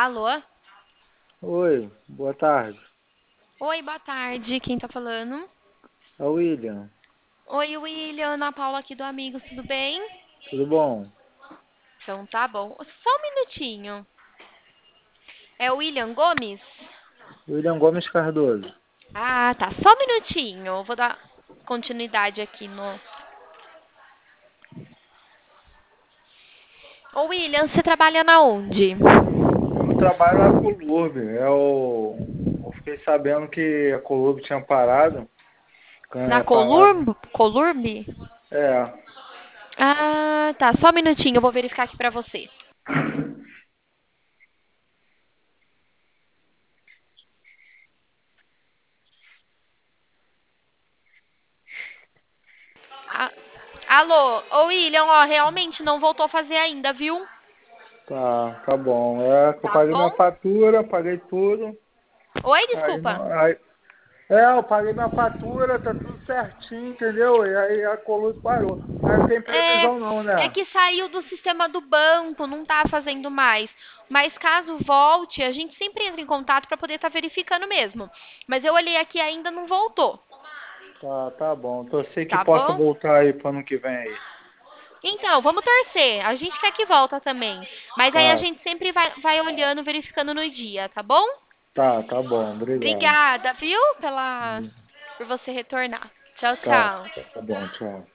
Alô? Oi, boa tarde. Oi, boa tarde. Quem tá falando? É o William. Oi, William, Ana Paula aqui do Amigos, tudo bem? Tudo bom? Então tá bom. Só um minutinho. É o William Gomes? William Gomes Cardoso. Ah, tá. Só um minutinho. Eu vou dar continuidade aqui no. Ô, William, você trabalha na onde? Eu trabalho na Colurb. Eu fiquei sabendo que a Colurb tinha parado. Na Parado. Colurb? É, Ah, tá. Só um minutinho. Eu vou verificar aqui pra você. Ah, alô? Ô, William, ó, realmente não voltou a fazer ainda, viu? tá bom. É que eu Tá paguei minha bom? fatura, paguei tudo. Oi, Aí desculpa. não. Eu paguei minha fatura, tá tudo certinho, entendeu? E aí a Colurb parou. Mas não tem previsão não, É né? que saiu do sistema do banco, não tá fazendo mais. Mas caso volte, a gente sempre entra em contato para poder estar verificando mesmo. Mas eu olhei aqui e ainda não voltou, Tá bom. Torcer que tá possa bom? voltar aí pro ano que vem aí. Então, vamos torcer. A gente quer que volta também. Mas aí a Tá, gente sempre vai olhando, verificando no dia, tá bom? tá bom. Obrigado. Obrigada, viu? Por você retornar. Tchau, Tá, tchau. tá bom, tchau.